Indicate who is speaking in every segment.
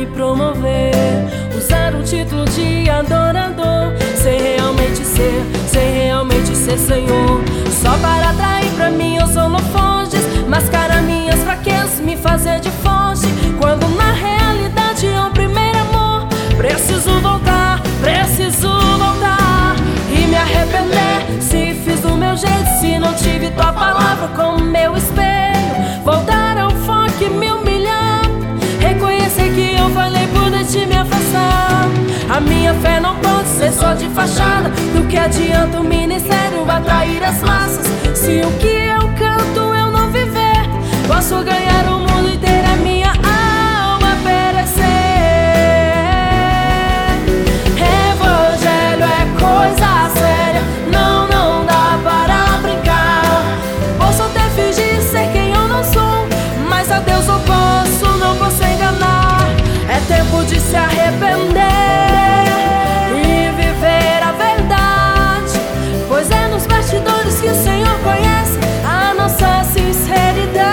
Speaker 1: me promover, usar o título de adorador, sem realmente ser Senhor, só para atrair pra mim os holofotes, mascarar minhas fraquezas, me fazer de forte, quando na realidade é o primeiro amor. Preciso voltar e me arrepender, se fiz do meu jeito, se não tive tua palavra como meu espelho, voltar ao foco e me humilhar, reconhecer que eu falei por te me afastar. A minha fé não pode ser só de fachada, do que adianta o ministério atrair as massas, se o que eu canto eu não viver, posso ganhar o mundo inteiro, a minha alma perecer. Evangelho é coisa séria, não dá para brincar, posso até fingir ser quem eu não sou, mas a Deus eu não posso enganar. É tempo de se arrepender e viver a verdade, pois é nos bastidores que o Senhor conhece a nossa sinceridade.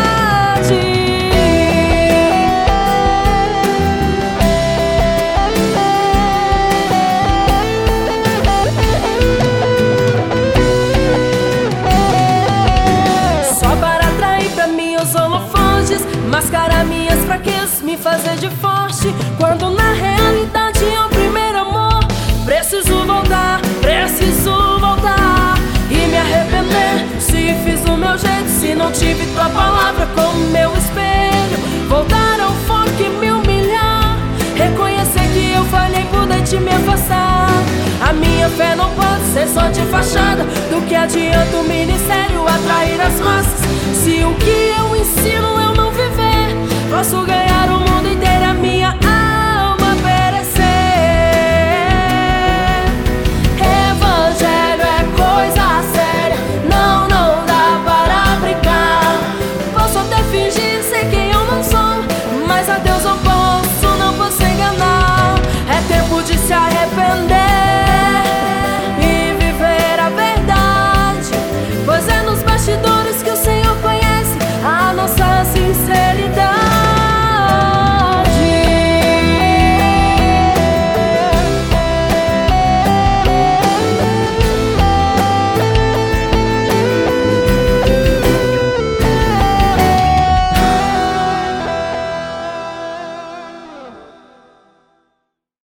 Speaker 1: Só para atrair pra mim os holofotes, mascarar minhas fraquezas, me fazer de forte, quando na realidade é o primeiro amor. Preciso voltar e me arrepender, se fiz do meu jeito, se não tive tua palavra como meu espelho, voltar ao foco e me humilhar, reconhecer que eu falhei por te me afastar. A minha fé não pode ser só de fachada, do que adianta o ministério atrair as massas, se o que eu ensino eu não viver, posso